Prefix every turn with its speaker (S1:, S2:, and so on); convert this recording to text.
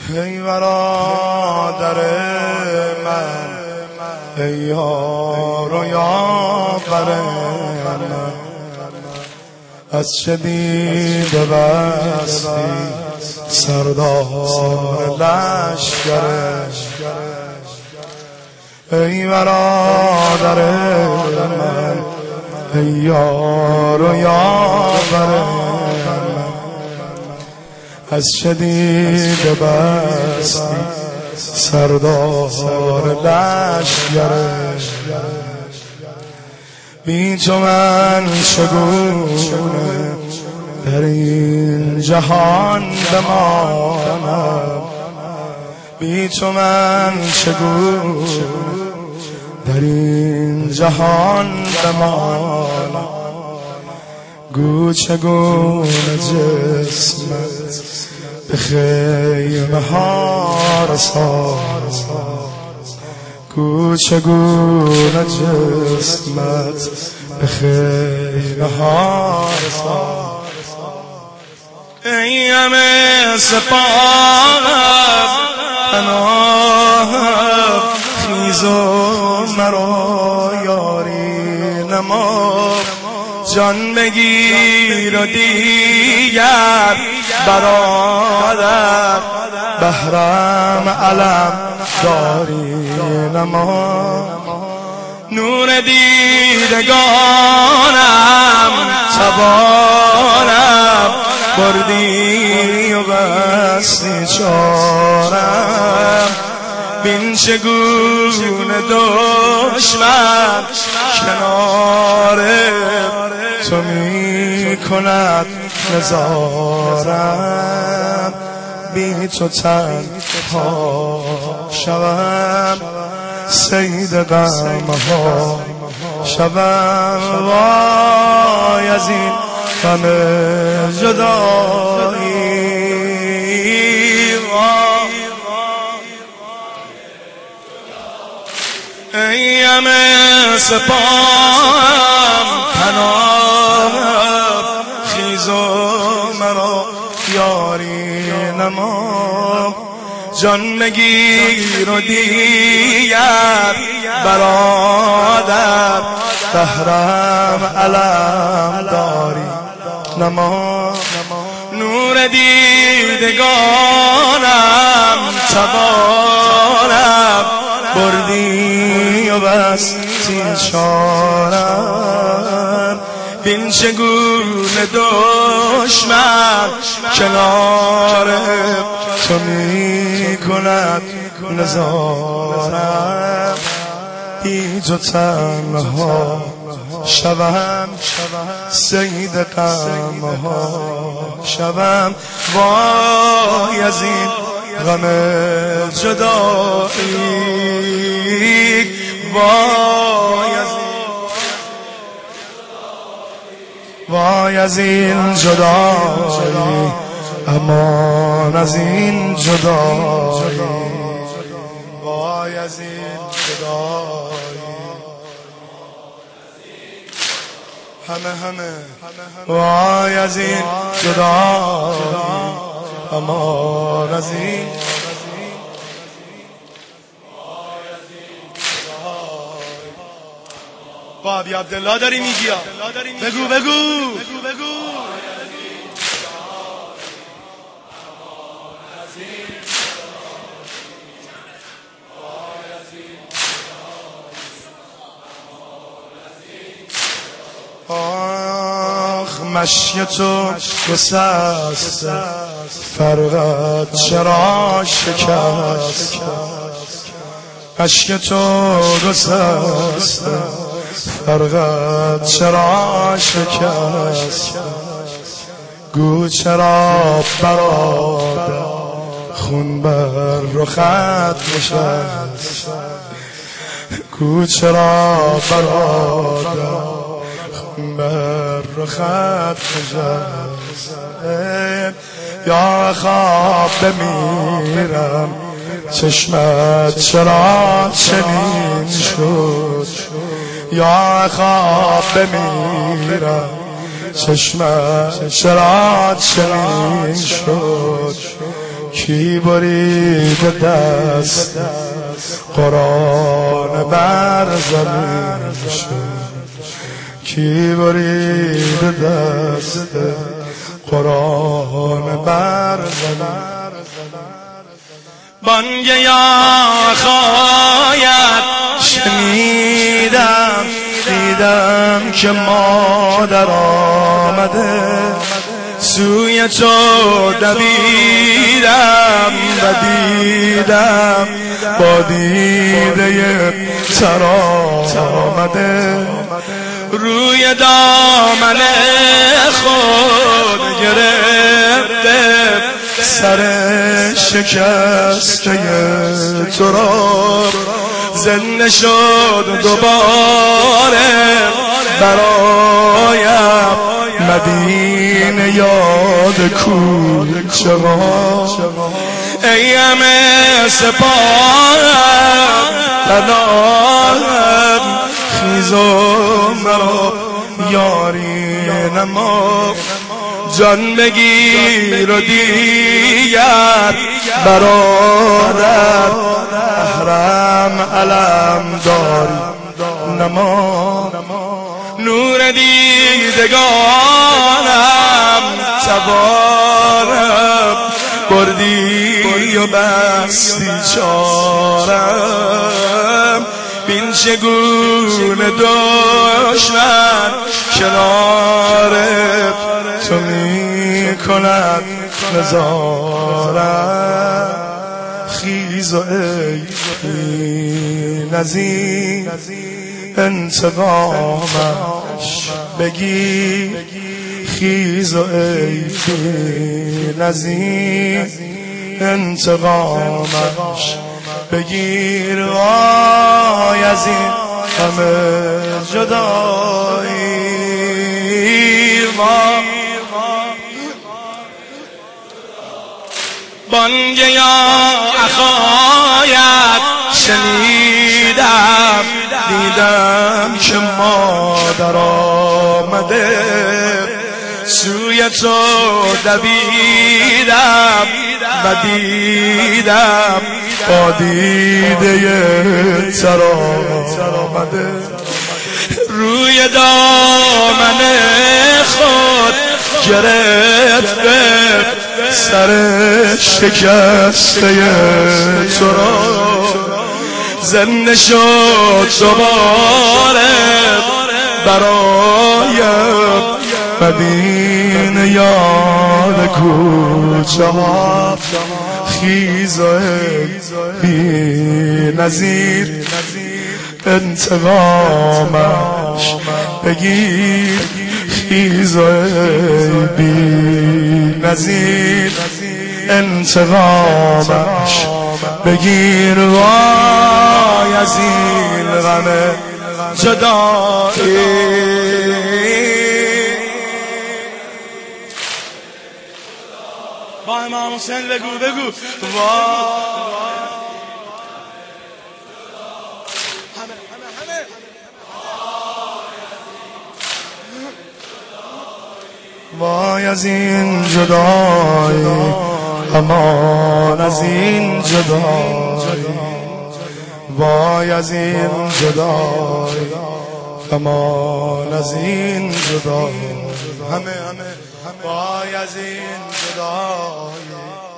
S1: ای برادر من، ای یار و یاور من، از چه دیده بستی سردار لشکر. ای برادر من، ای یار و یاور من، از چه دیده بستی سردار لشکر. بی تو من چگونه در این جهان بمانم، بی تو من چگونه در این جهان بمانم. گو چگونه جسمت به خیمه ها رسانم، گو چگونه جسمت به خیمه ها رسانم. ای همه سپاهم پناهم، خیز و مرا یاری نما. جان بگیر و دیگر برادر، بهرم علم داری نما. نور دیدگانم توانم، بردی و بستی چارم. بین چگونه دشمن کنار تو می کند نزارم. بی تو تنها شوم، صید غمها شوم. وای از این غم جدایی، ای همه سپاهم پناهم، خیز و مرا یاری نما. جان بگیر و دیگر برادر، بهرم علم داری نما. نور دیدگانم توانم، بردی و بستی چارم. بین چگونه دشمن کنار تو می کند نزارم. بی تو تنها شوم، صید غمها شوم. وای از این غم جدایی، وای از این جدایی، امان از این جدایی، وای از این جدایی. همه وای از این جدایی، امان از این. با ابی عبدالله داری میگی، بگو بگو. آخ مشی تو گسست، فرقت چرا شکست. اشک تو گسست، فرقت چرا شکست. گو چرا برادر خون بر رخت نشست. گو چرا برادر خون بر رخت نشست. یا خواب بمیرم، چشمت چرا چنین شد. یا خواب بمیرم، چشمت چرا چنین شد.
S2: کی برید دست قرآن بر زمینش، کی برید دست قرآن بر زمین.
S1: بانگ یا خواید شنیدم، دیدم که مادر آمده، سوی تو دویدم و دیدم با دیده تر آمده، روی دامن خود گرفته، سر شکسته تو را زنده شد دوباره برایم مدینه یاد کوچه ها. ای همه سپاهم پناهم، خیز و مرا یاری نما، جان بگیر و دیگر برادر احرم علم داری نما. نور دیدگانم توارم، بردی و بستی چارم، بین چگونه دشمن کنار تو می کند نظارم. خیز و ای نظیر انتقامش بگیر، خیز و ای نظیر انتقامش بگیر. وای از این همه جدایی، بانگ یا اخایت شنیدم، دیدم که مادر آمده، سوی تو دویدم و دیدم با دیده تر آمده، روی دامن خود گرفته، سر شکسته تو را زنده شد دوباره برایم مدینه یاد کوچه ها. خیز و بی نظیر انتقامش بگیر، خیز و بی نظیر انتقامش بگیر. وای از این غم جدایی، با امام حسین بگو وای از این جدایی، امان از این جدایی، وای از این جدایی، امان از این جدایی، همه وای از این جدایی.